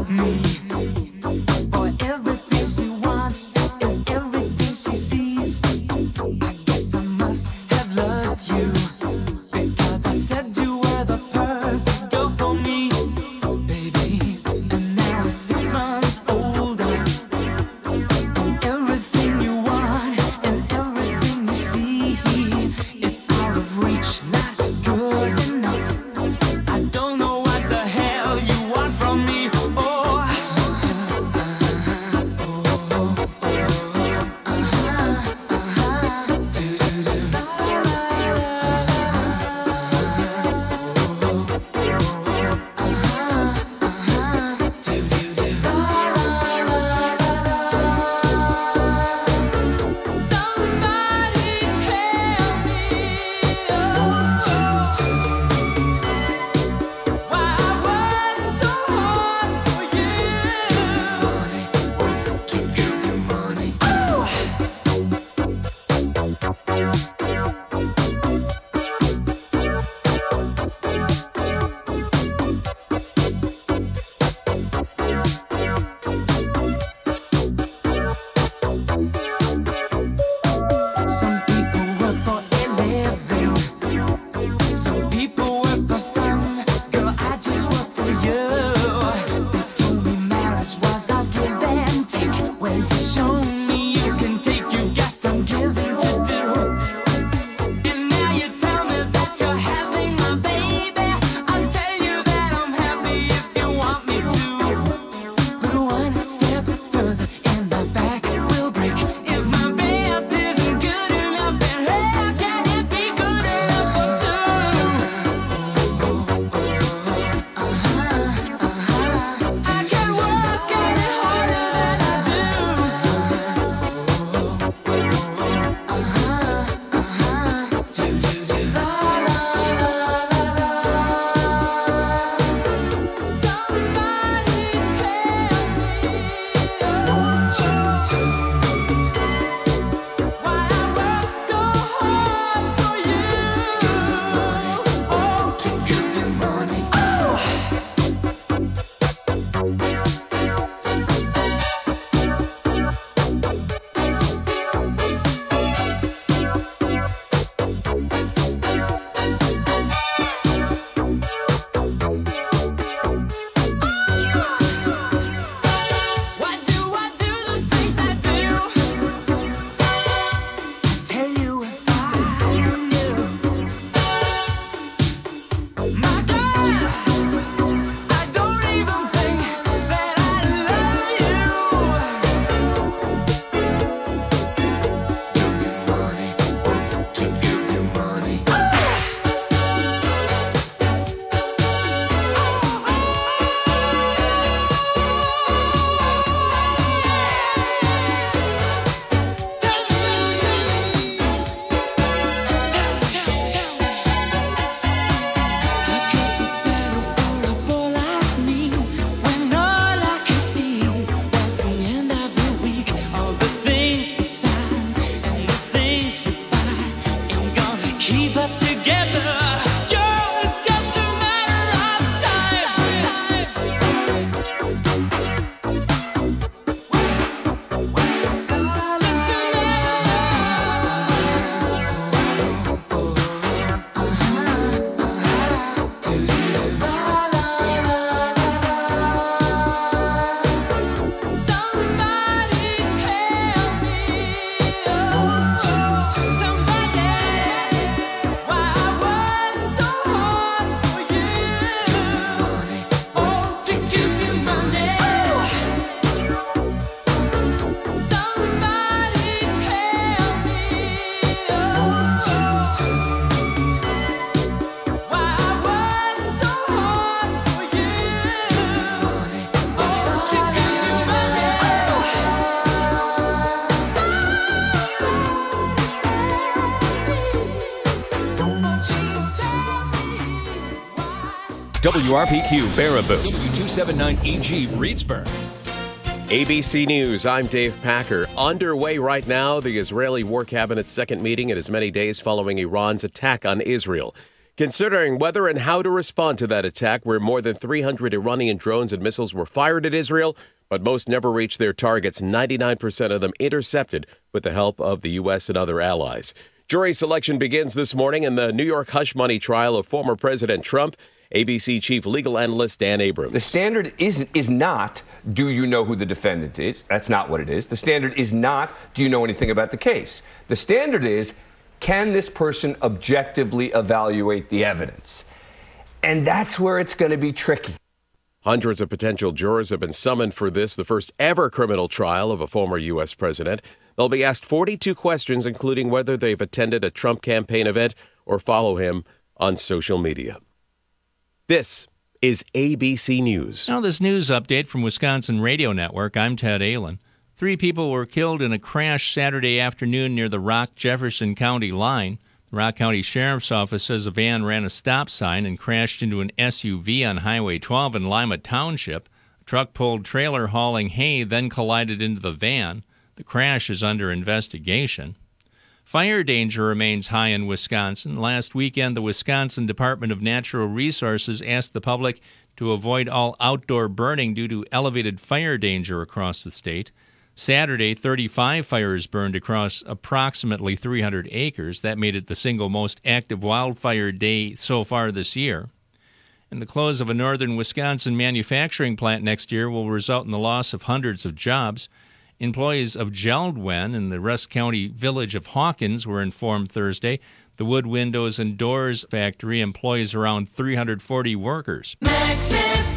WRPQ Baraboo, W279EG Reedsburg. ABC News, I'm Dave Packer. Underway right now, the Israeli War Cabinet's second meeting in as many days following Iran's attack on Israel. considering whether and how to respond to that attack where more than 300 Iranian drones and missiles were fired at Israel, but most never reached their targets, 99% of them intercepted with the help of the U.S. and other allies. Jury selection begins this morning in the New York hush money trial of former President Trump. ABC chief legal analyst Dan Abrams. The standard is not, do you know who the defendant is? That's not what it is. The standard is not, do you know anything about the case? The standard is, can this person objectively evaluate the evidence? And that's where it's going to be tricky. Hundreds of potential jurors have been summoned for this, the first ever criminal trial of a former U.S. president. They'll be asked 42 questions, including whether they've attended a Trump campaign event or follow him on social media. This is ABC News. Now, this news update from Wisconsin Radio Network. I'm Ted Allen. 3 people were killed in a crash Saturday afternoon near the Rock-Jefferson County line. The Rock County Sheriff's Office says a van ran a stop sign and crashed into an SUV on Highway 12 in Lima Township. A truck pulled trailer hauling hay, then collided into the van. The crash is under investigation. Fire danger remains high in Wisconsin. Last weekend, the Wisconsin Department of Natural Resources asked the public to avoid all outdoor burning due to elevated fire danger across the state. Saturday, 35 fires burned across approximately 300 acres. That made it the single most active wildfire day so far this year. And the close of a northern Wisconsin manufacturing plant next year will result in the loss of hundreds of jobs. Employees of Geldwen in the Rusk County village of Hawkins were informed Thursday. The wood windows and doors factory employs around 340 workers. Max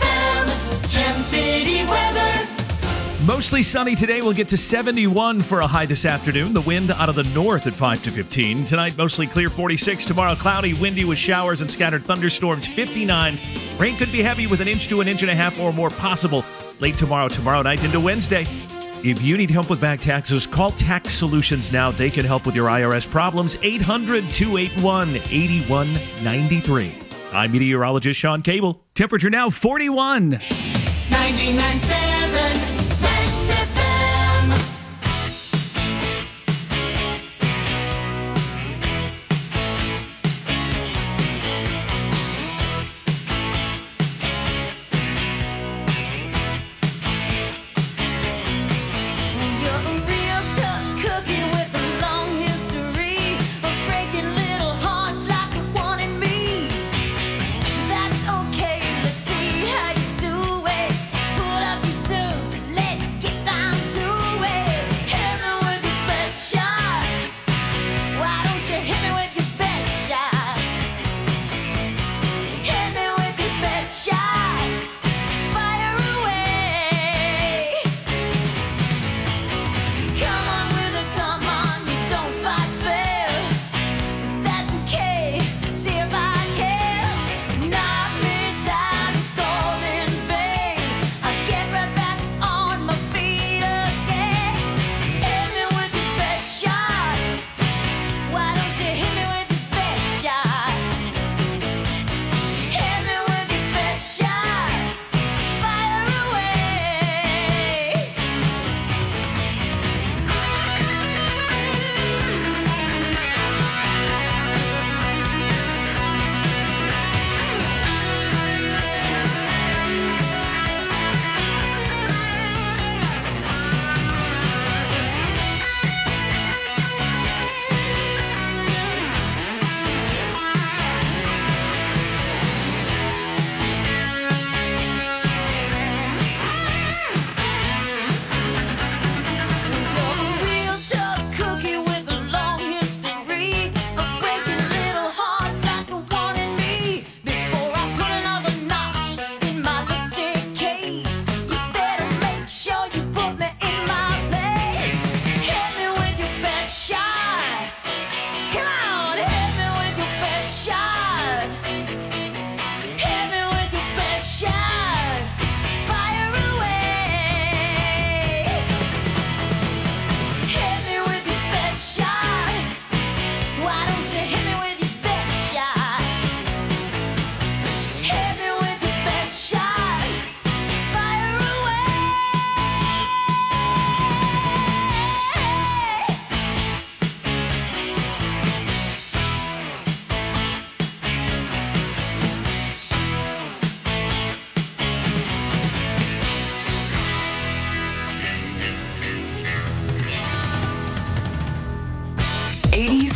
FM, Gem City weather. Mostly sunny today. We'll get to 71 for a high this afternoon. The wind out of the north at 5 to 15. Tonight, mostly clear, 46. Tomorrow, cloudy, windy with showers and scattered thunderstorms, 59. Rain could be heavy with 1 inch to 1.5 inches or more possible late tomorrow night into Wednesday. If you need help with back taxes, call Tax Solutions now. They can help with your IRS problems. 800-281-8193. I'm meteorologist Sean Cable. Temperature now 41. 99.7 Max FM.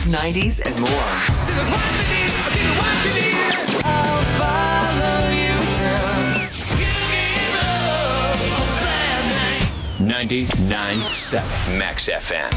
80s, 90s, and more. 99.7 Max FM.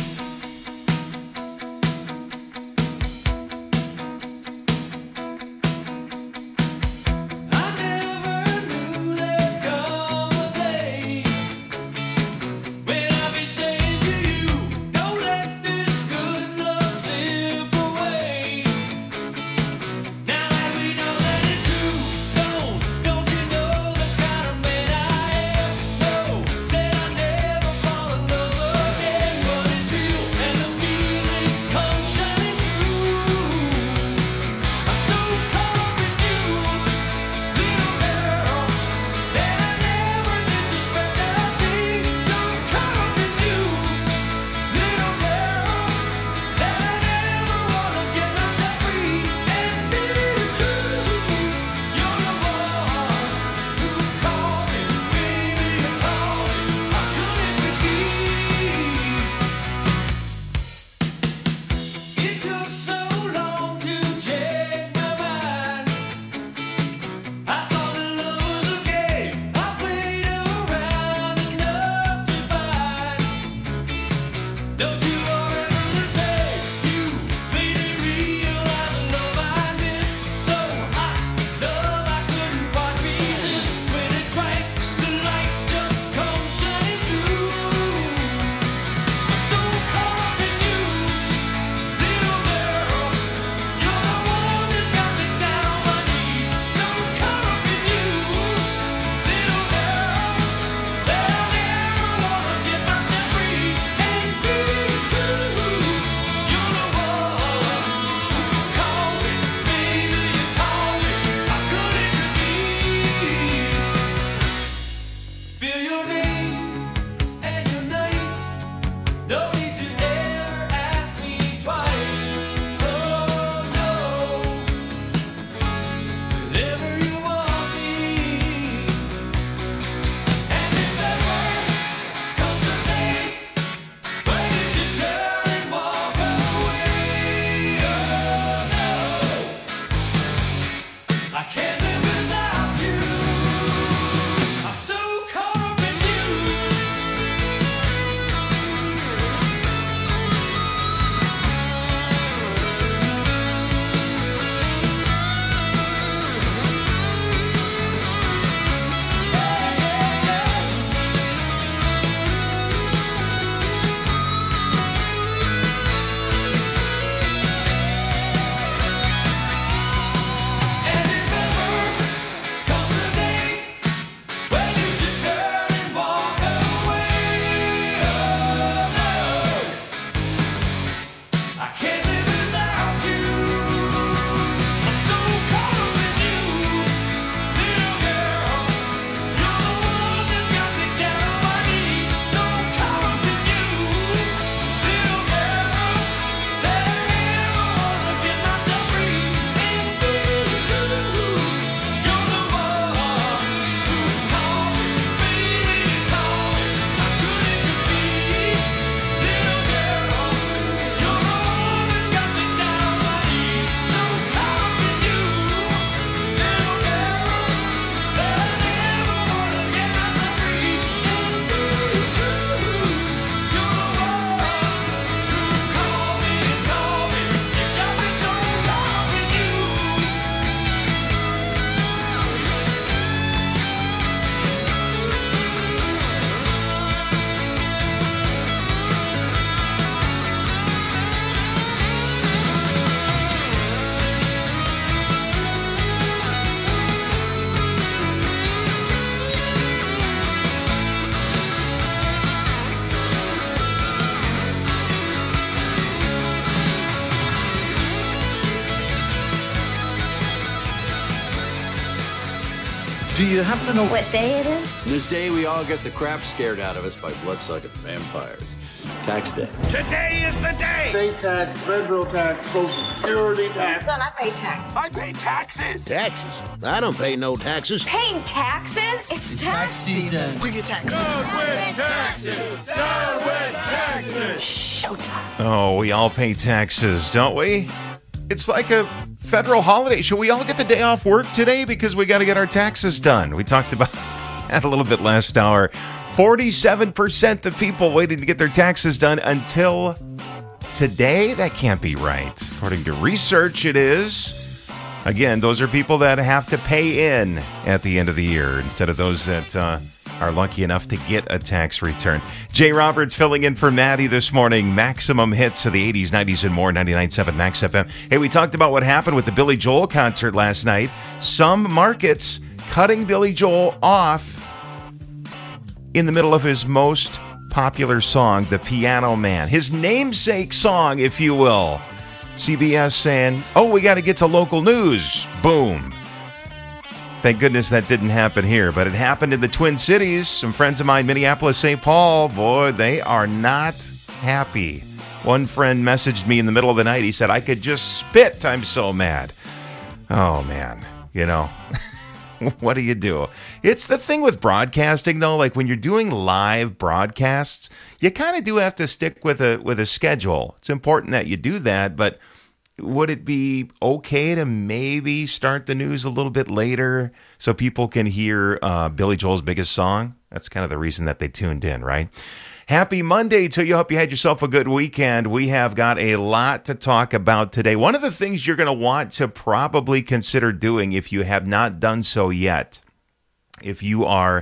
Do you happen to know what day it is? This day we all get the crap scared out of us by bloodsucking vampires. Tax day. Today is the day! State tax, federal tax, social security tax. Son, I pay taxes. I pay taxes! Taxes? I don't pay no taxes. Paying taxes? It's tax season. Do your taxes. Down with taxes! Down with taxes! Shh. showtime. Oh, we all pay taxes, don't we? It's like a federal holiday. Should we all get the day off work today because we got to get our taxes done? We talked about that a little bit last hour. 47% of people waiting to get their taxes done until today? That can't be right. According to research, it is. Again, those are people that have to pay in at the end of the year instead of those that are lucky enough to get a tax return. Jay Roberts filling in for Maddie this morning. Maximum hits of the 80s, 90s, and more. 99.7 Max FM. Hey, we talked about what happened with the Billy Joel concert last night. Some markets cutting Billy Joel off in the middle of his most popular song, The Piano Man. His namesake song, if you will. CBS saying, oh, we got to get to local news. Boom. Thank goodness that didn't happen here, but it happened in the Twin Cities. Some friends of mine, Minneapolis, St. Paul, boy, they are not happy. One friend messaged me in the middle of the night. He said, I could just spit. I'm so mad. Oh, man. You know, what do you do? It's the thing with broadcasting, though. Like when you're doing live broadcasts, you kind of do have to stick with a schedule. It's important that you do that, but would it be okay to maybe start the news a little bit later so people can hear Billy Joel's biggest song? That's kind of the reason that they tuned in, right? Happy Monday to you. Hope you had yourself a good weekend. We have got a lot to talk about today. One of the things you're going to want to probably consider doing if you have not done so yet, if you are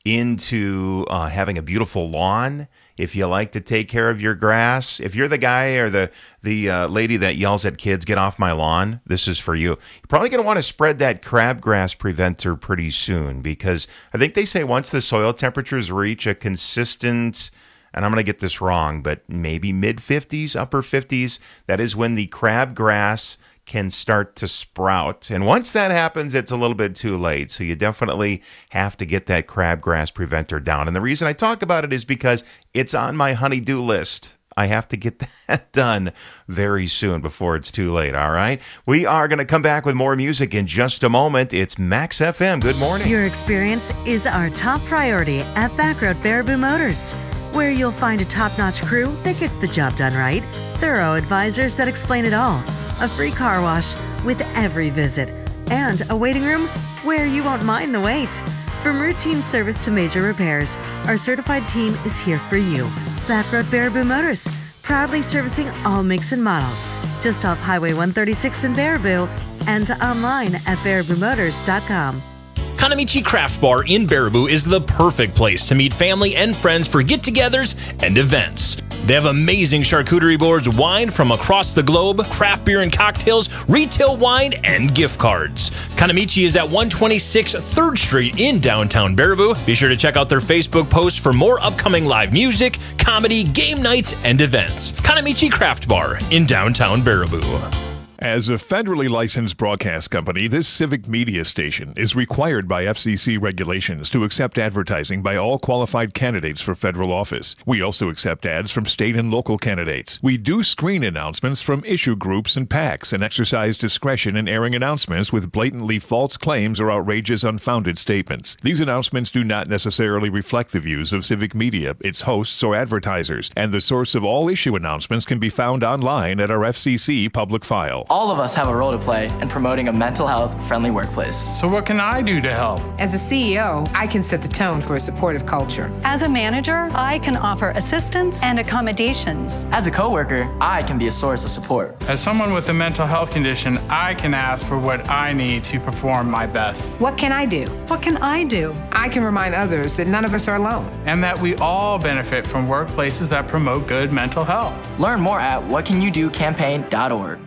into having a beautiful lawn, if you like to take care of your grass, if you're the guy or the lady that yells at kids, get off my lawn, this is for you. You're probably going to want to spread that crabgrass preventer pretty soon because I think they say once the soil temperatures reach a consistent, and I'm going to get this wrong, but maybe mid-50s, upper 50s, that is when the crabgrass can start to sprout. And once that happens, it's a little bit too late. So you definitely have to get that crabgrass preventer down. And the reason I talk about it is because it's on my honey-do list. I have to get that done very soon before it's too late, all right? We are going to come back with more music in just a moment. It's Max FM. Good morning. Your experience is our top priority at Backroad Baraboo Motors, where you'll find a top-notch crew that gets the job done right, thorough advisors that explain it all, a free car wash with every visit, and a waiting room where you won't mind the wait. From routine service to major repairs, our certified team is here for you. Backroad Baraboo Motors, proudly servicing all makes and models. Just off Highway 136 in Baraboo and online at baraboomotors.com. Kanamichi Craft Bar in Baraboo is the perfect place to meet family and friends for get-togethers and events. They have amazing charcuterie boards, wine from across the globe, craft beer and cocktails, retail wine, and gift cards. Kanamichi is at 126 3rd Street in downtown Baraboo. Be sure to check out their Facebook posts for more upcoming live music, comedy, game nights, and events. Kanamichi Craft Bar in downtown Baraboo. As a federally licensed broadcast company, this civic media station is required by FCC regulations to accept advertising by all qualified candidates for federal office. We also accept ads from state and local candidates. We do screen announcements from issue groups and PACs and exercise discretion in airing announcements with blatantly false claims or outrageous unfounded statements. These announcements do not necessarily reflect the views of civic media, its hosts, or advertisers, and the source of all issue announcements can be found online at our FCC public file. All of us have a role to play in promoting a mental health friendly workplace. So what can I do to help? As a CEO, I can set the tone for a supportive culture. As a manager, I can offer assistance and accommodations. As a coworker, I can be a source of support. As someone with a mental health condition, I can ask for what I need to perform my best. What can I do? What can I do? I can remind others that none of us are alone. And that we all benefit from workplaces that promote good mental health. Learn more at whatcanyoudocampaign.org.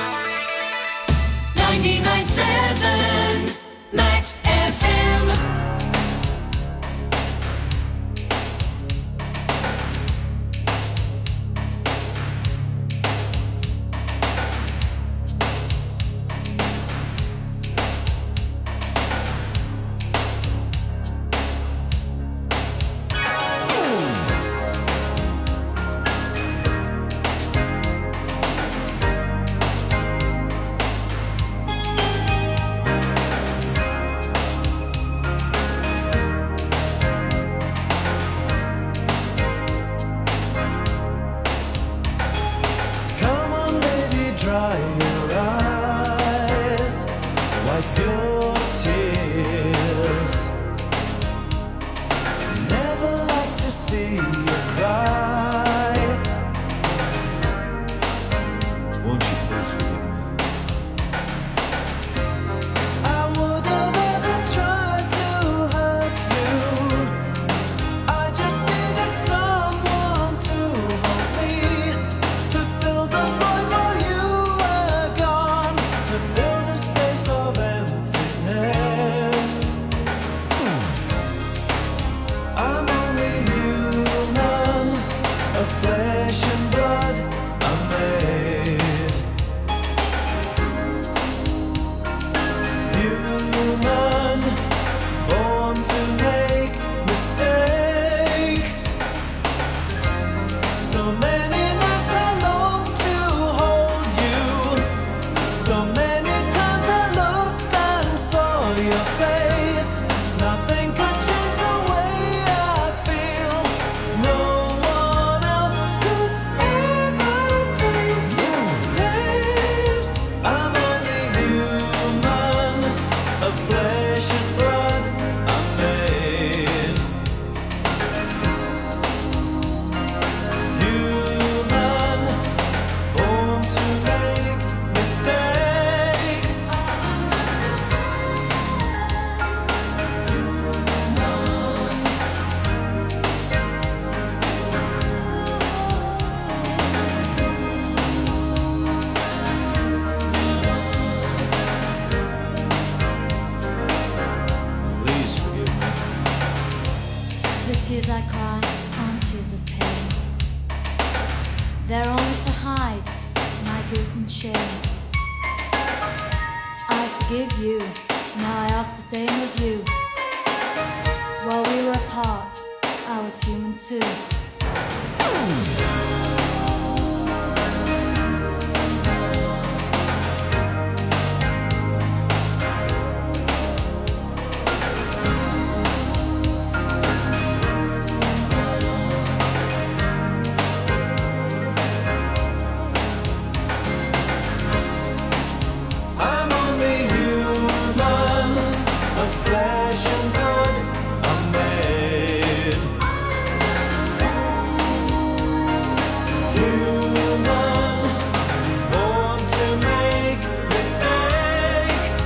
99.7 Max FM. The tears I cry aren't tears of pain. They're only to hide my guilt and shame. I forgive you, now I ask the same of you. While we were apart, I was human too. I'm only human, of flesh and blood, I'm made. Human, born to make mistakes.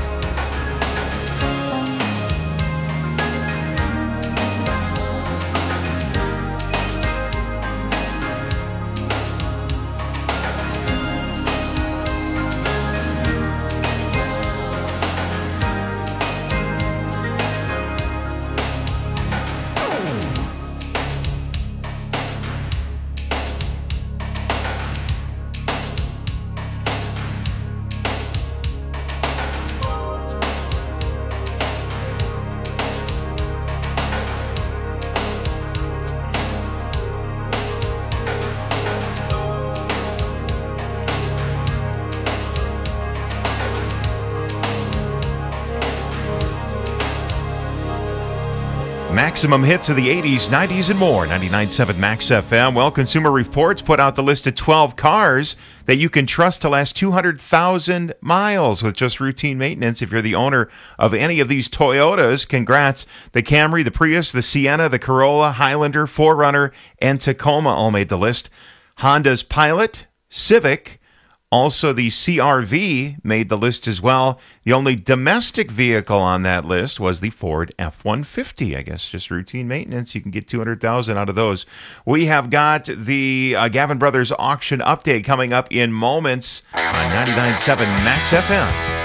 Maximum hits of the 80s, 90s, and more. 99.7 Max FM. Well, Consumer Reports put out the list of 12 cars that you can trust to last 200,000 miles with just routine maintenance. If you're the owner of any of these Toyotas, congrats. The Camry, the Prius, the Sienna, the Corolla, Highlander, 4Runner, and Tacoma all made the list. Honda's Pilot, Civic, also the CR-V made the list as well. The only domestic vehicle on that list was the Ford F-150. I guess just routine maintenance. You can get 200,000 out of those. We have got the Gavin Brothers auction update coming up in moments on 99.7 Max FM.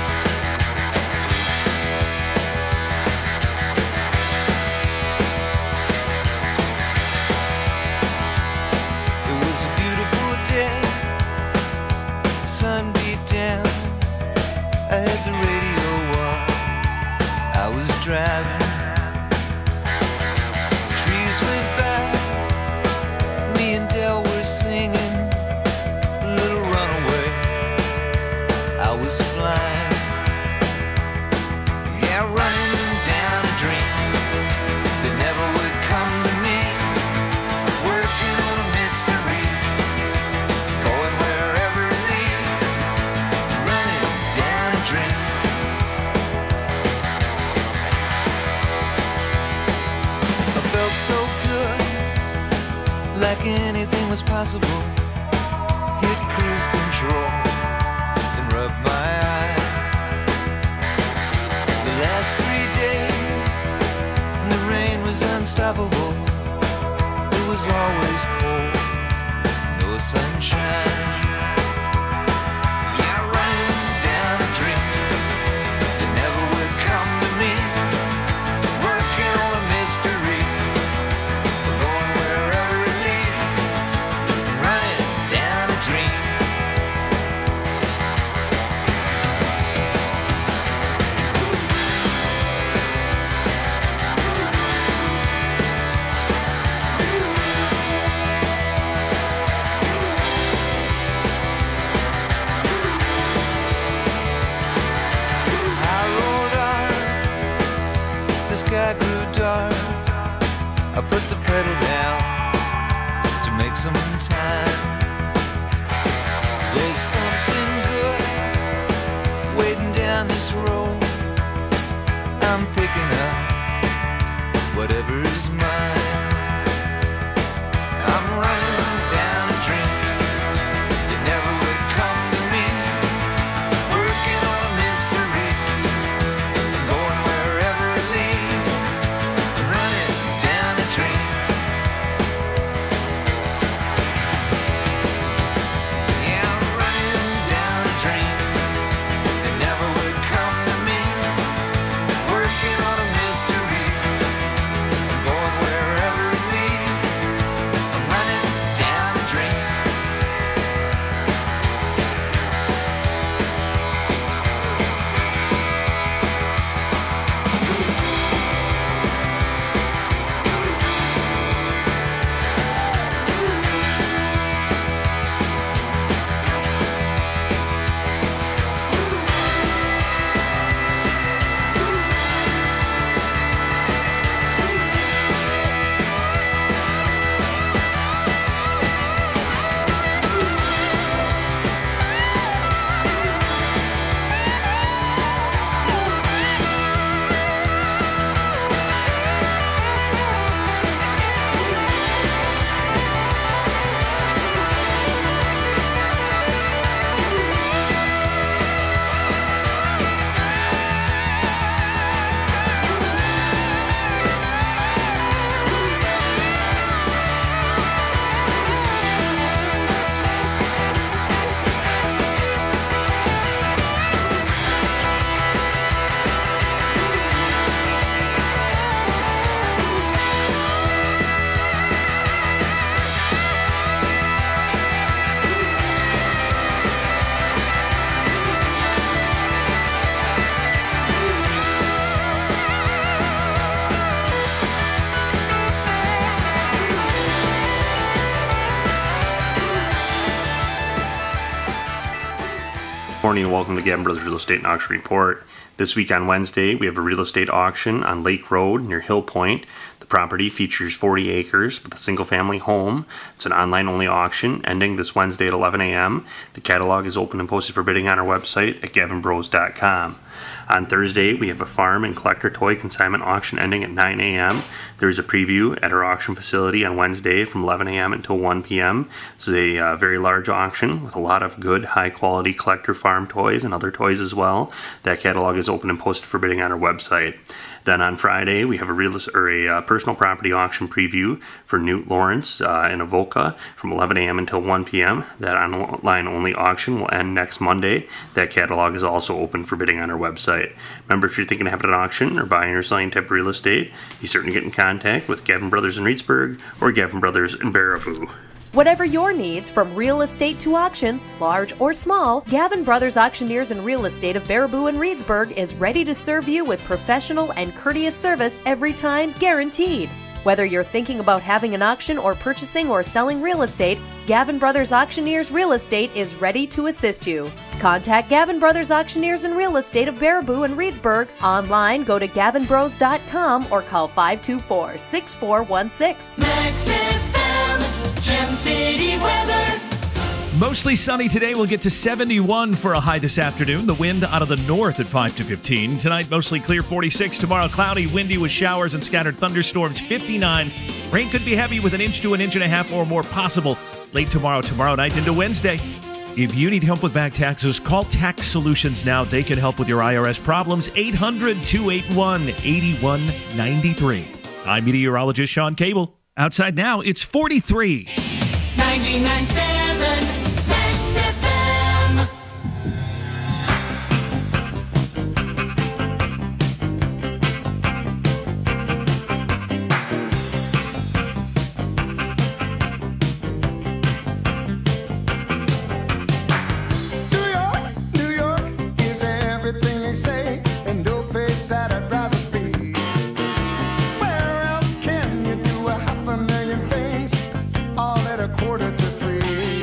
Possible, hit cruise control and rub my eyes. The last 3 days, and the rain was unstoppable. It was always cold, no sunshine. Yeah, running down a dream that never would come to me. Working on a mystery, going wherever it leads. Running down a dream. I rolled on, the sky grew dark. I put the pedal down to make some time. There's something good waiting down this road. I'm picking up whatever's mine. I'm running down a dream that never would come to me. Working on a mystery, going wherever it leads. Running down a dream. Yeah, I'm running down a dream that never would come to me. Working on a mystery, going wherever Morning and welcome to Gavin Brothers Real Estate and Auction Report. This week on Wednesday, we have a real estate auction on Lake Road near Hill Point. The property features 40 acres with a single-family home. It's an online-only auction ending this Wednesday at 11 a.m. The catalog is open and posted for bidding on our website at gavinbros.com. On Thursday, we have a farm and collector toy consignment auction ending at 9 a.m. There is a preview at our auction facility on Wednesday from 11 a.m. until 1 p.m. This is a very large auction with a lot of good, high-quality collector farm toys and other toys as well. That catalog is open and posted for bidding on our website. Then on Friday, we have a personal property auction preview for Newt Lawrence in Avoca from 11 a.m. until 1 p.m. That online-only auction will end next Monday. That catalog is also open for bidding on our website. Remember, if you're thinking of having an auction or buying or selling type of real estate, you certainly get in contact with Gavin Brothers in Reedsburg or Gavin Brothers in Baraboo. Whatever your needs, from real estate to auctions, large or small, Gavin Brothers Auctioneers and Real Estate of Baraboo and Reedsburg is ready to serve you with professional and courteous service every time, guaranteed. Whether you're thinking about having an auction or purchasing or selling real estate, Gavin Brothers Auctioneers Real Estate is ready to assist you. Contact Gavin Brothers Auctioneers and Real Estate of Baraboo and Reedsburg. Online, go to gavinbros.com or call 524-6416. Max FM, Gem City weather. Mostly sunny today. We'll get to 71 for a high this afternoon. The wind out of the north at 5 to 15. Tonight, mostly clear, 46. Tomorrow, cloudy, windy with showers and scattered thunderstorms, 59. Rain could be heavy with 1 inch to 1.5 inches or more possible late tomorrow night into Wednesday. If you need help with back taxes, call Tax Solutions now. They can help with your IRS problems. 800-281-8193. I'm meteorologist Sean Cable. Outside now, it's 43. 99.7 Max FM. New York is everything they say, and no place that I'd rather be. Where else can you do 500,000 things all at $2:43?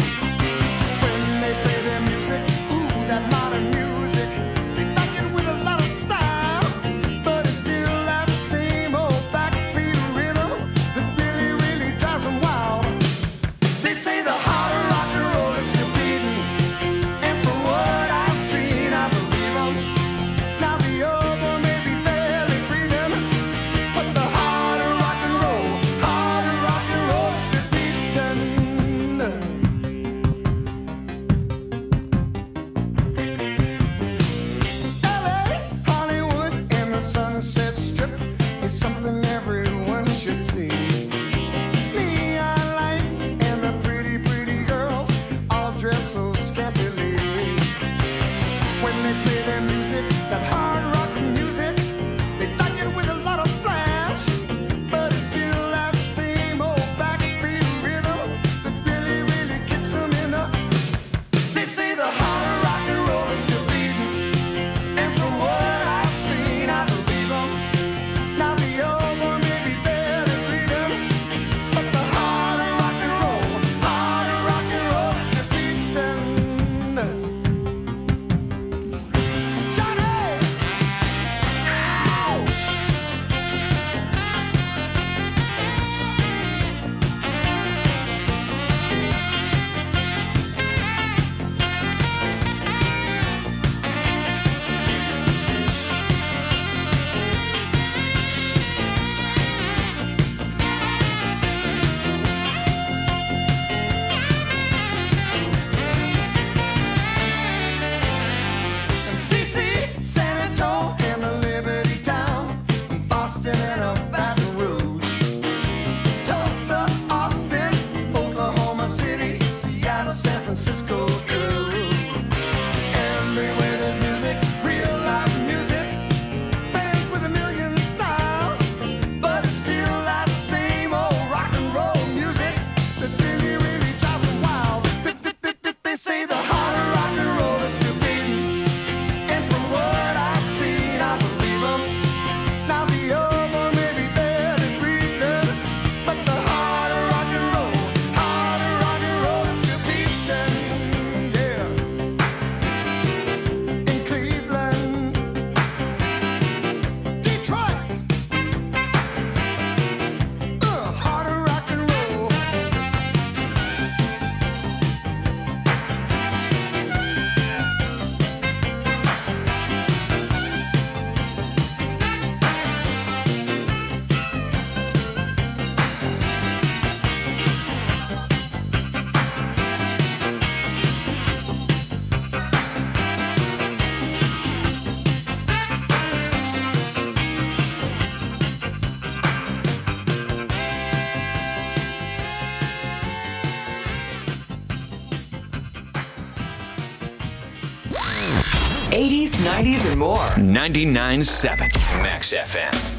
80s, 90s, and more. 99.7 Max FM.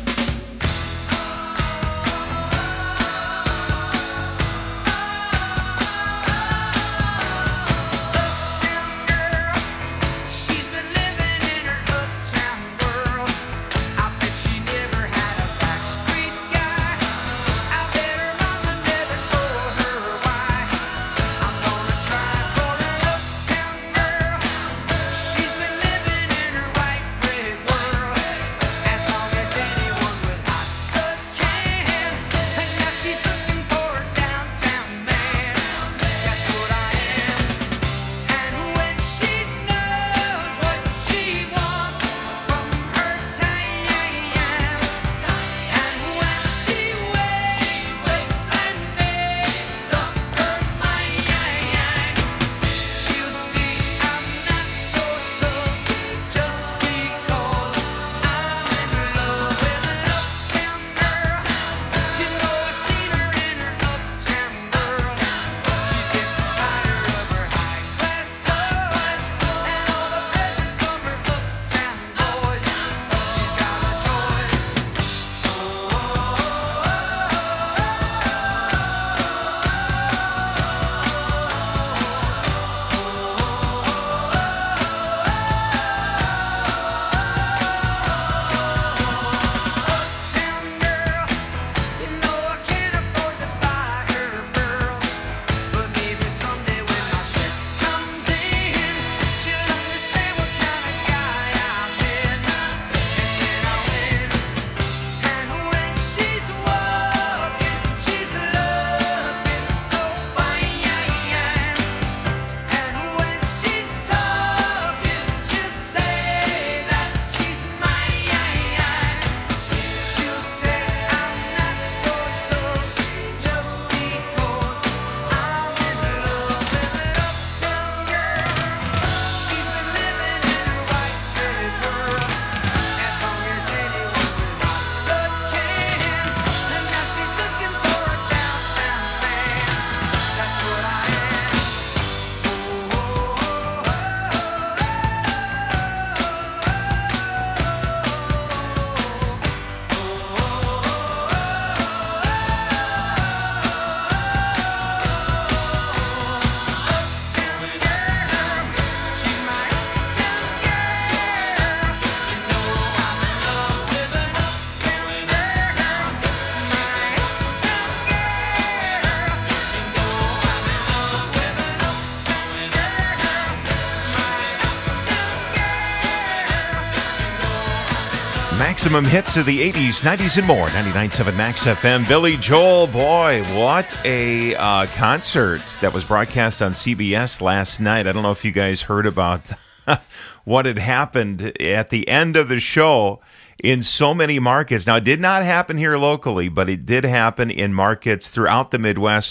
Maximum hits of the 80s, 90s, and more. 99.7 Max FM. Billy Joel, boy, what a concert that was broadcast on CBS last night. I don't know if you guys heard about what had happened at the end of the show in so many markets. Now, it did not happen here locally, but it did happen in markets throughout the Midwest,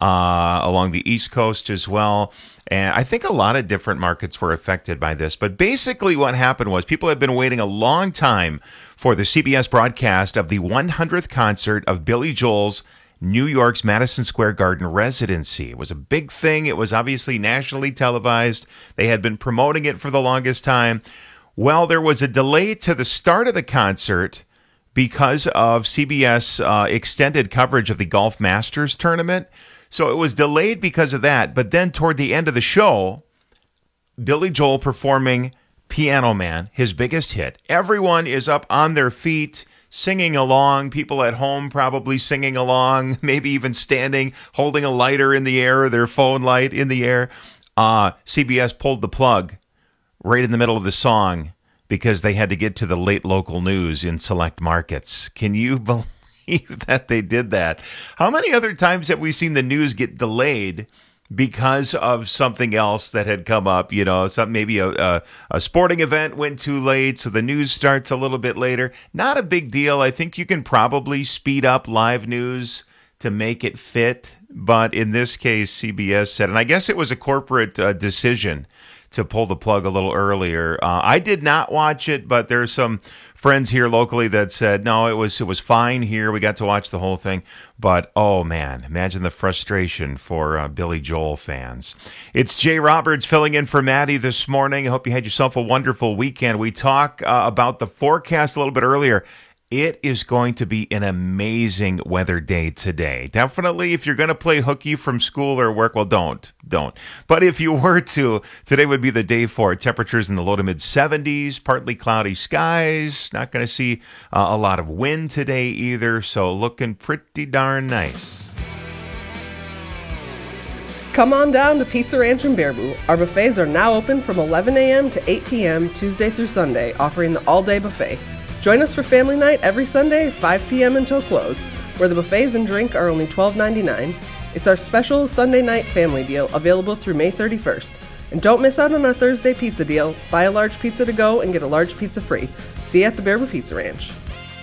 along the East Coast as well. And I think a lot of different markets were affected by this. But basically what happened was people had been waiting a long time for the CBS broadcast of the 100th concert of Billy Joel's New York's Madison Square Garden residency. It was a big thing. It was obviously nationally televised. They had been promoting it for the longest time. Well, there was a delay to the start of the concert because of CBS extended coverage of the Golf Masters tournament. So it was delayed because of that. But then toward the end of the show, Billy Joel performing Piano Man, his biggest hit. Everyone is up on their feet, singing along. People at home probably singing along, maybe even standing, holding a lighter in the air, or their phone light in the air. CBS pulled the plug right in the middle of the song because they had to get to the late local news in select markets. Can you believe that they did that? How many other times have we seen the news get delayed because of something else that had come up? You know, maybe a sporting event went too late, so the news starts a little bit later. Not a big deal. I think you can probably speed up live news to make it fit. But in this case, CBS said, and I guess it was a corporate decision, to pull the plug a little earlier. I did not watch it, but there's some friends here locally that said, no, it was fine here. We got to watch the whole thing. But, oh, man, imagine the frustration for Billy Joel fans. It's Jay Roberts filling in for Maddie this morning. I hope you had yourself a wonderful weekend. We talked about the forecast a little bit earlier. It is going to be an amazing weather day today. Definitely, if you're going to play hooky from school or work, well, don't. But if you were to, today would be the day for it. Temperatures in the low to mid 70s, partly cloudy skies. Not going to see a lot of wind today either, so looking pretty darn nice. Come on down to Pizza Ranch in Baraboo. Our buffets are now open from 11 a.m. to 8 p.m. Tuesday through Sunday, offering the all-day buffet. Join us for family night every Sunday, 5 p.m. until close, where the buffets and drink are only $12.99. It's our special Sunday night family deal, available through May 31st. And don't miss out on our Thursday pizza deal. Buy a large pizza to go and get a large pizza free. See you at the Baraboo Pizza Ranch.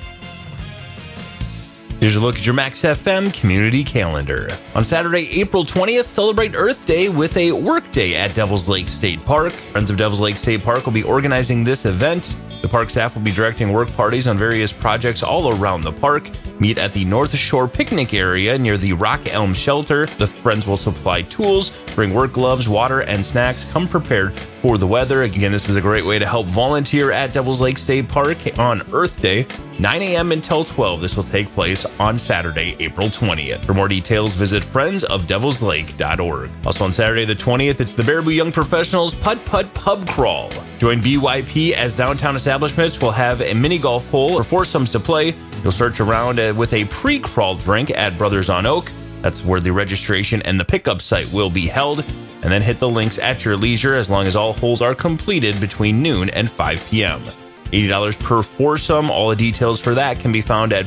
Here's a look at your Max FM community calendar. On Saturday, April 20th, celebrate Earth Day with a work day at Devil's Lake State Park. Friends of Devil's Lake State Park will be organizing this event. The park staff will be directing work parties on various projects all around the park. Meet at the North Shore picnic area near the Rock Elm Shelter. The friends will supply tools, bring work gloves, water, and snacks. Come prepared for the weather. Again, this is a great way to help volunteer at Devil's Lake State Park on Earth Day, 9 a.m. until 12. This will take place on Saturday, April 20th. For more details, visit friendsofdevilslake.org. Also on Saturday the 20th, it's the Baraboo Young Professionals Putt Putt Pub Crawl. Join BYP as downtown establishments will have a mini golf hole or foursomes to play. You'll search around with a pre-crawl drink at Brothers on Oak. That's where the registration and the pickup site will be held. And then hit the links at your leisure as long as all holes are completed between noon and 5 p.m. $80 per foursome. All the details for that can be found at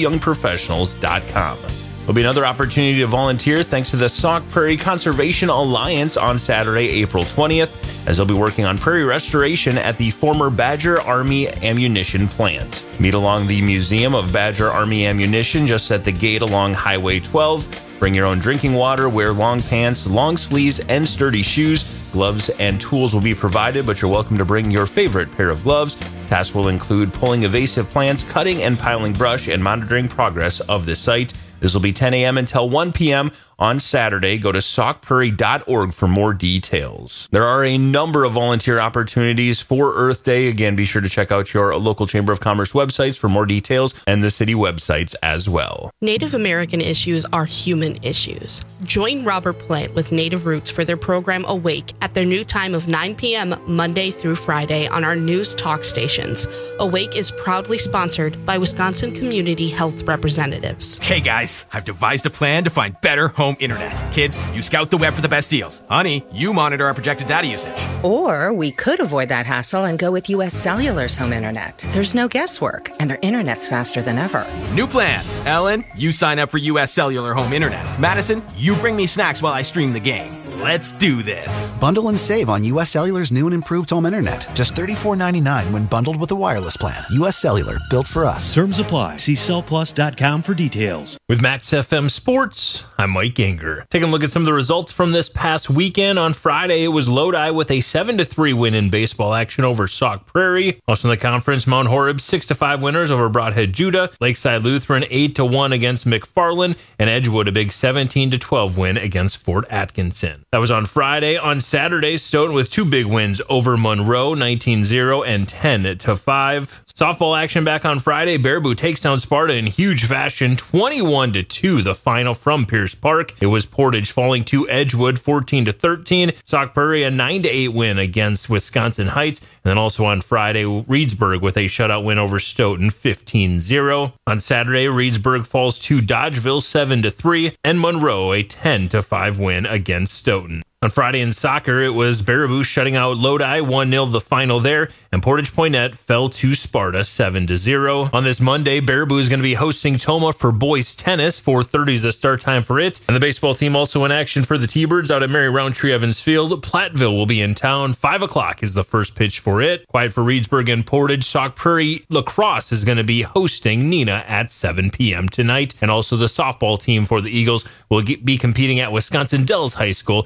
BarabooYoungProfessionals.com. There'll be another opportunity to volunteer thanks to the Sauk Prairie Conservation Alliance on Saturday, April 20th, as they'll be working on prairie restoration at the former Badger Army Ammunition Plant. Meet along the Museum of Badger Army Ammunition just at the gate along Highway 12. Bring your own drinking water, wear long pants, long sleeves, and sturdy shoes. Gloves and tools will be provided, but you're welcome to bring your favorite pair of gloves. Tasks will include pulling invasive plants, cutting and piling brush, and monitoring progress of the site. This will be 10 a.m. until 1 p.m. on Saturday. Go to saukprairie.org for more details. There are a number of volunteer opportunities for Earth Day. Again, be sure to check out your local Chamber of Commerce websites for more details and the city websites as well. Native American issues are human issues. Join Robert Plant with Native Roots for their program Awake at their new time of 9 p.m. Monday through Friday on our news talk stations. Awake is proudly sponsored by Wisconsin Community Health Representatives. Hey guys, I've devised a plan to find better home internet. Kids, you scout the web for the best deals. Honey, you monitor our projected data usage. Or we could avoid that hassle and go with U.S. Cellular's home internet. There's no guesswork, and their internet's faster than ever. New plan. Ellen, you sign up for U.S. Cellular home internet. Madison, you bring me snacks while I stream the game. Let's do this. Bundle and save on U.S. Cellular's new and improved home internet. Just $34.99 when bundled with a wireless plan. U.S. Cellular, built for us. Terms apply. See cellplus.com for details. With Max FM Sports, I'm Mike Ganger. Taking a look at some of the results from this past weekend. On Friday, it was Lodi with a 7-3 win in baseball action over Sauk Prairie. Also in the conference, Mount Horeb 6-5 winners over Broadhead Judah. Lakeside Lutheran 8-1 against McFarland. And Edgewood a big 17-12 win against Fort Atkinson. That was on Friday. On Saturday, Stoughton with two big wins over Monroe, 19-0 and 10-5. Softball action back on Friday. Baraboo takes down Sparta in huge fashion, 21-2, the final from Pierce Park. It was Portage falling to Edgewood, 14-13. Sauk Prairie a 9-8 win against Wisconsin Heights. And then also on Friday, Reedsburg with a shutout win over Stoughton, 15-0. On Saturday, Reedsburg falls to Dodgeville, 7-3, and Monroe a 10-5 win against Stoughton. On Friday in soccer, it was Baraboo shutting out Lodi, 1-0 the final there, and Portage Poinnette fell to Sparta, 7-0. On this Monday, Baraboo is going to be hosting Toma for boys tennis. 4:30 is the start time for it. And the baseball team also in action for the T-Birds out at Mary Roundtree Evans Field. Platteville will be in town. 5 o'clock is the first pitch for it. Quiet for Reedsburg and Portage. Sauk Prairie Lacrosse is going to be hosting Neenah at 7 p.m. tonight. And also the softball team for the Eagles will be competing at Wisconsin Dells High School. That one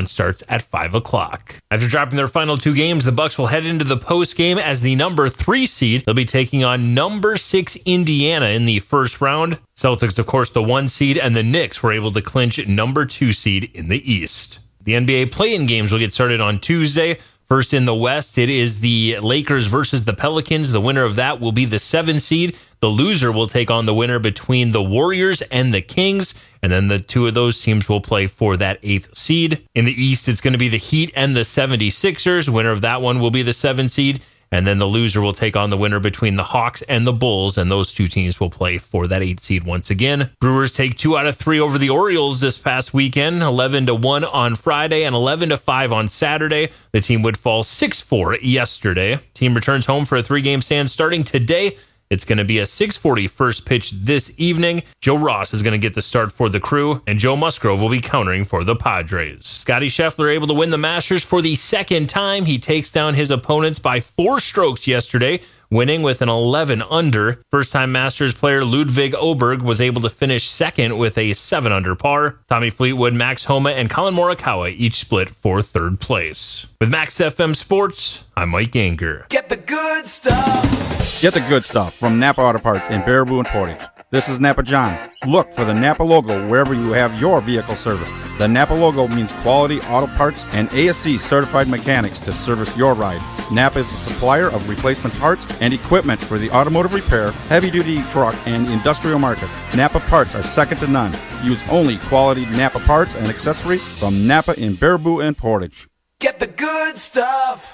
one starts at 5 o'clock. After dropping their final two games, the Bucks will head into the postgame as the number 3 seed. They'll be taking on number 6 Indiana in the first round. Celtics, of course, the 1 seed, and the Knicks were able to clinch number 2 seed in the East. The NBA play-in games will get started on Tuesday. First in the West, it is the Lakers versus the Pelicans. The winner of that will be the 7 seed. The loser will take on the winner between the Warriors and the Kings. And then the two of those teams will play for that 8th seed. In the East, it's going to be the Heat and the 76ers. Winner of that one will be the 7 seed. And then the loser will take on the winner between the Hawks and the Bulls, and those two teams will play for that 8 seed once again. Brewers take 2 out of 3 over the Orioles this past weekend, 11-1 on Friday and 11-5 on Saturday. The team would fall 6-4 yesterday. Team returns home for a 3-game stand starting today. It's going to be a 6:40 first pitch this evening. Joe Ross is going to get the start for the Crew, and Joe Musgrove will be countering for the Padres. Scotty Scheffler able to win the Masters for the second time. He takes down his opponents by 4 strokes yesterday, winning with an 11 under. First-time Masters player Ludwig Oberg was able to finish second with a 7 under par. Tommy Fleetwood, Max Homa, and Colin Morikawa each split for third place. With Max FM Sports, I'm Mike Ganger. Get the good stuff. Get the good stuff from Napa Auto Parts in Baraboo and Portage. This is Napa John. Look for the Napa logo wherever you have your vehicle serviced. The Napa logo means quality auto parts and ASC certified mechanics to service your ride. Napa is a supplier of replacement parts and equipment for the automotive repair, heavy-duty truck, and industrial market. Napa parts are second to none. Use only quality Napa parts and accessories from Napa in Baraboo and Portage. Get the good stuff.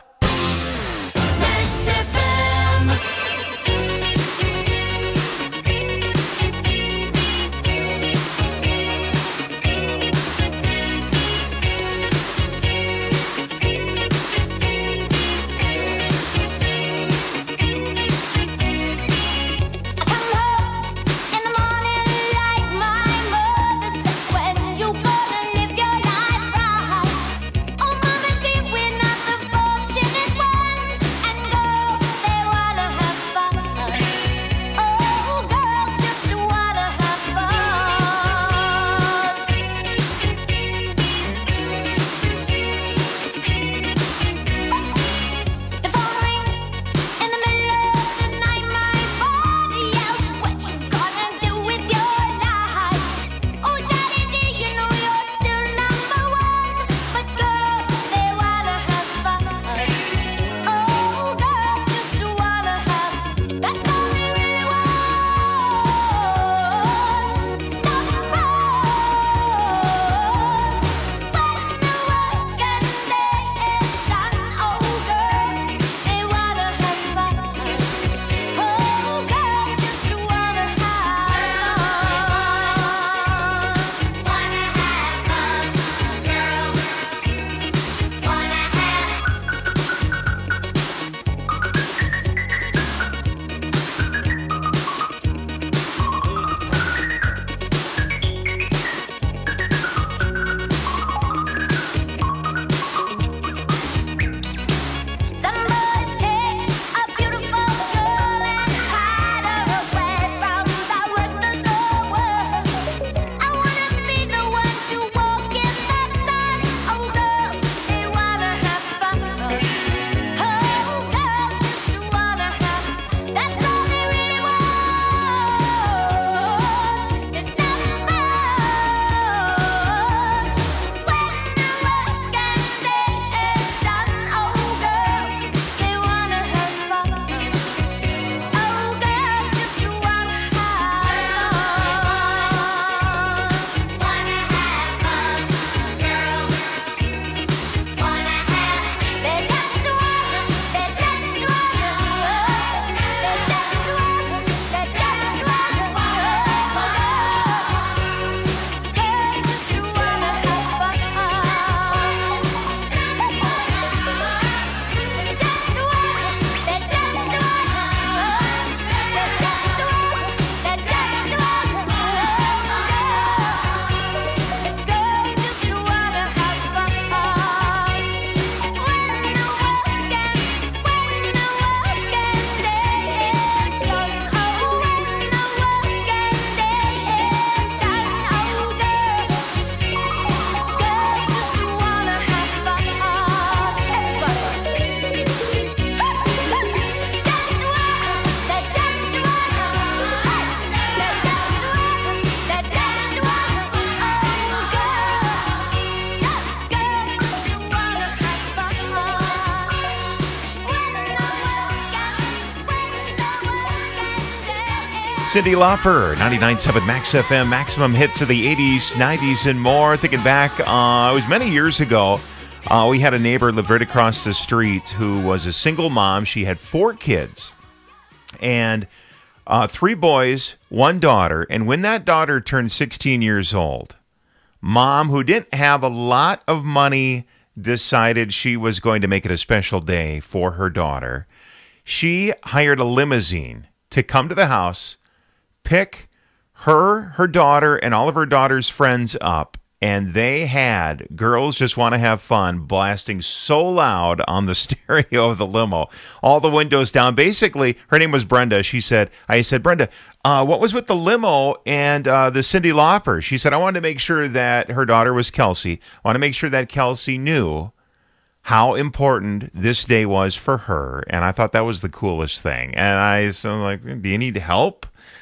Cyndi Lauper, 99.7 Max FM, maximum hits of the 80s, 90s, and more. Thinking back, it was many years ago. We had a neighbor lived right across the street who was a single mom. She had 4 kids and 3 boys, 1 daughter. And when that daughter turned 16 years old, Mom, who didn't have a lot of money, decided she was going to make it a special day for her daughter. She hired a limousine to come to the house, pick her daughter, and all of her daughter's friends up, and they had Girls Just Want to Have Fun blasting so loud on the stereo of the limo, all the windows down. Basically, her name was Brenda. I said, Brenda, what was with the limo and the Cyndi Lauper? She said, I wanted to make sure that her daughter was Kelsey. I want to make sure that Kelsey knew how important this day was for her, and I thought that was the coolest thing. And I was like, do you need help?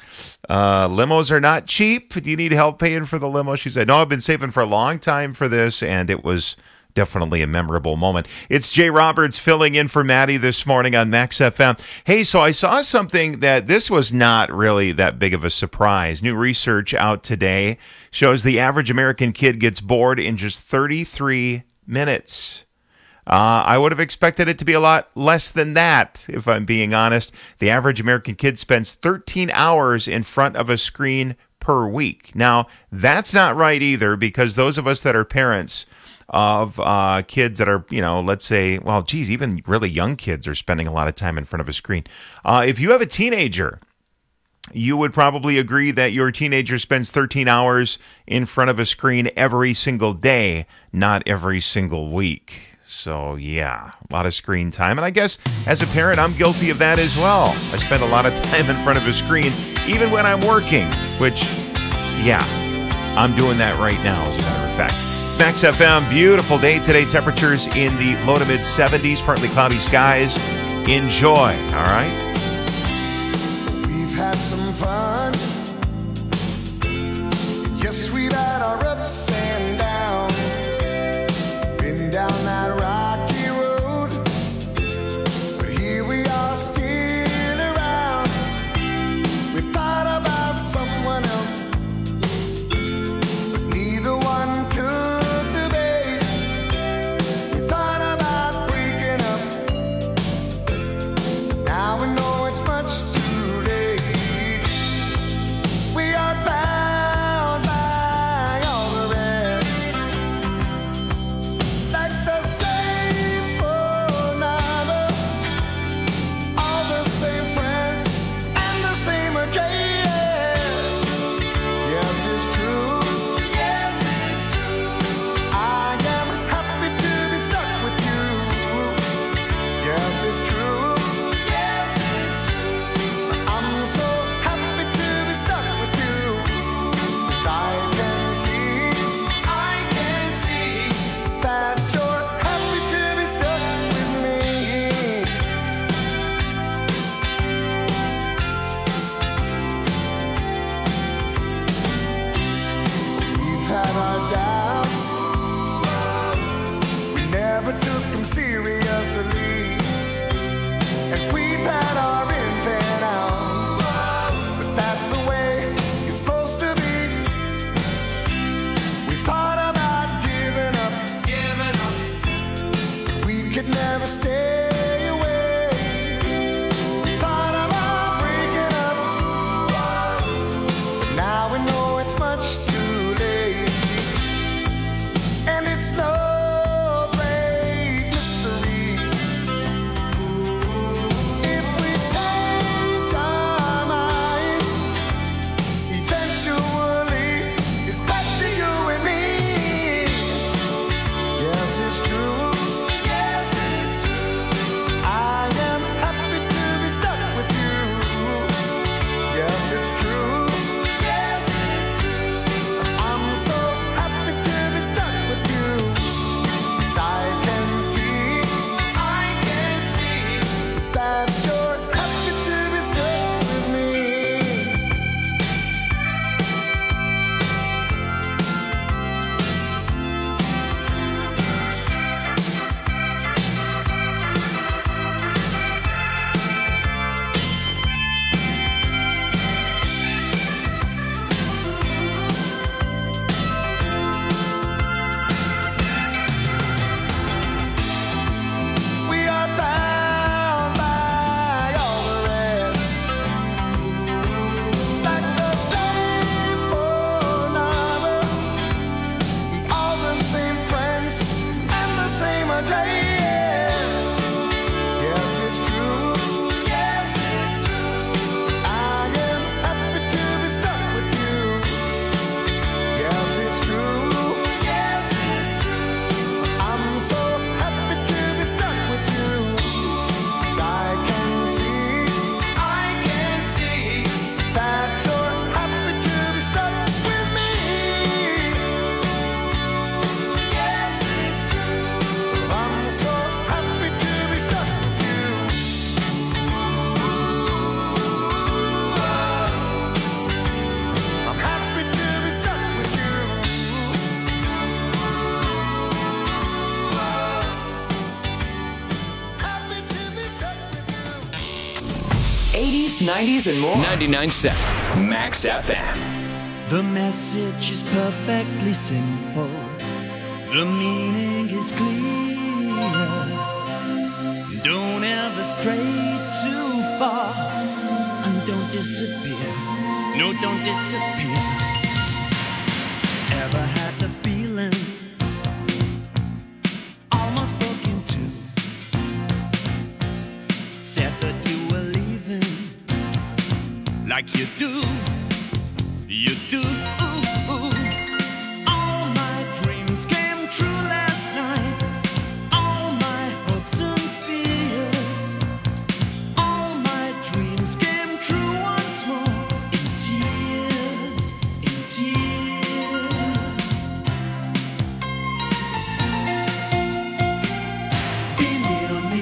Limos are not cheap. Do you need help paying for the limo? She said, no, I've been saving for a long time for this, and it was definitely a memorable moment. It's Jay Roberts filling in for Maddie this morning on Max FM. Hey, so I saw something that this was not really that big of a surprise. New research out today shows the average American kid gets bored in just 33 minutes. I would have expected it to be a lot less than that, if I'm being honest. The average American kid spends 13 hours in front of a screen per week. Now, that's not right either, because those of us that are parents of kids that are, let's say, well, geez, even really young kids are spending a lot of time in front of a screen. If you have a teenager, you would probably agree that your teenager spends 13 hours in front of a screen every single day, not every single week. So, yeah, a lot of screen time. And I guess as a parent, I'm guilty of that as well. I spend a lot of time in front of a screen, even when I'm working, which, yeah, I'm doing that right now, as a matter of fact. It's Max FM. Beautiful day today. Temperatures in the low to mid 70s, partly cloudy skies. Enjoy, all right? We've had some fun. Yes, we've had our ups and downs. Been down that rocky road, but here we are still around. We thought about someone else, but neither one took the bait. We thought about breaking up, now we know it's much too late. We are bound by all the rest, like the same phone number, all the same friends, and the same address. Yes, it's true. Yes, it's true. I am happy to be stuck with you. Yes, it's true. Yes, it's true. I'm so happy to be stuck with you. 'Cause I can see that you're happy to be stuck with me. We've had our doubts, we never took them seriously, and we've had our ins and outs, but that's the way it's supposed to be. We thought about giving up, but we could never stay away. We thought about breaking up, but now we know it's much too late. And it's no great mystery if we It's 90s and more. 99.7 Max FM. The message is perfectly simple. The meaning is clear. Don't ever stray too far. And don't disappear. No, don't disappear. Ever had the feeling almost broke into? Said that you were leaving like you do. You do. All my dreams came true last night. All my hopes and fears. All my dreams came true once more. In tears, in tears. Be near me.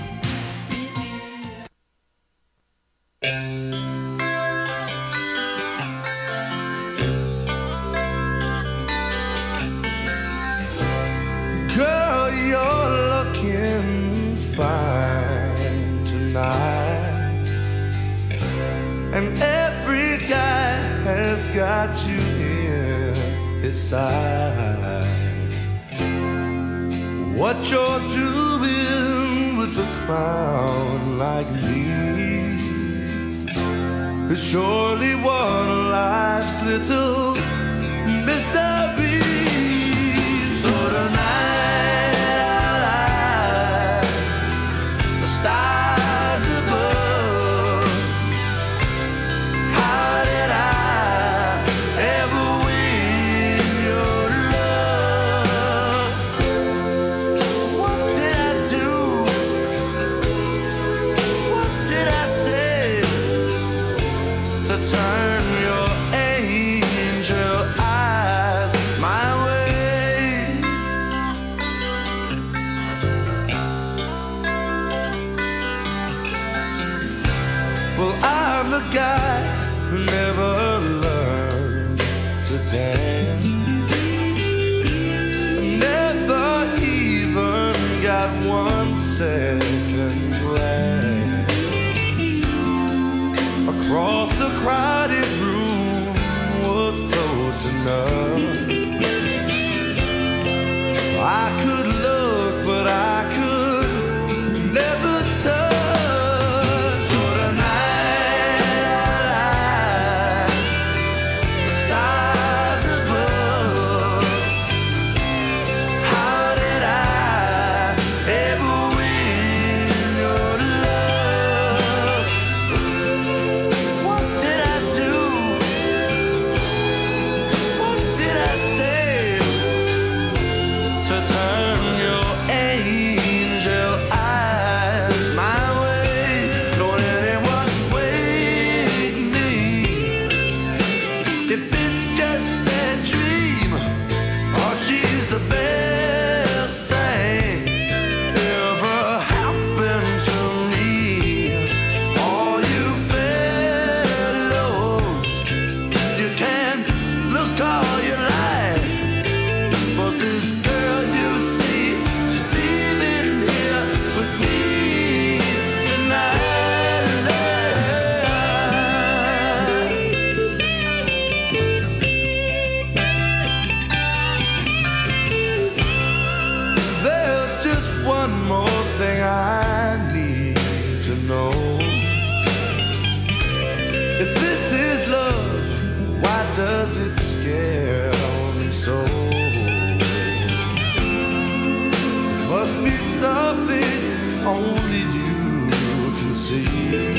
Girl, you're looking fine tonight. And every guy has got you in his sight. What you're doing with a clown like me is surely one of life's little mysteries. So tonight, the stars above. How did I ever win your love? What did I do? What did I say to turn your angel eyes my way? Well, I'm the guy who never learned to dance. Never even got 1 second glance. Across the crowded room was close enough. I could look, but I could never touch. So tonight, the stars above. How did I ever win your love? What did I do? What did I say to turn your angel eyes my way? Don't anyone wake me if it's just a dream, or she's the best thing ever happened to me. All you fellows, you can look all you like, but this girl you see, she's leaving here with me tonight. There's just one more thing I need to know. If this is love, why does it scare me so? Must be something only you can see.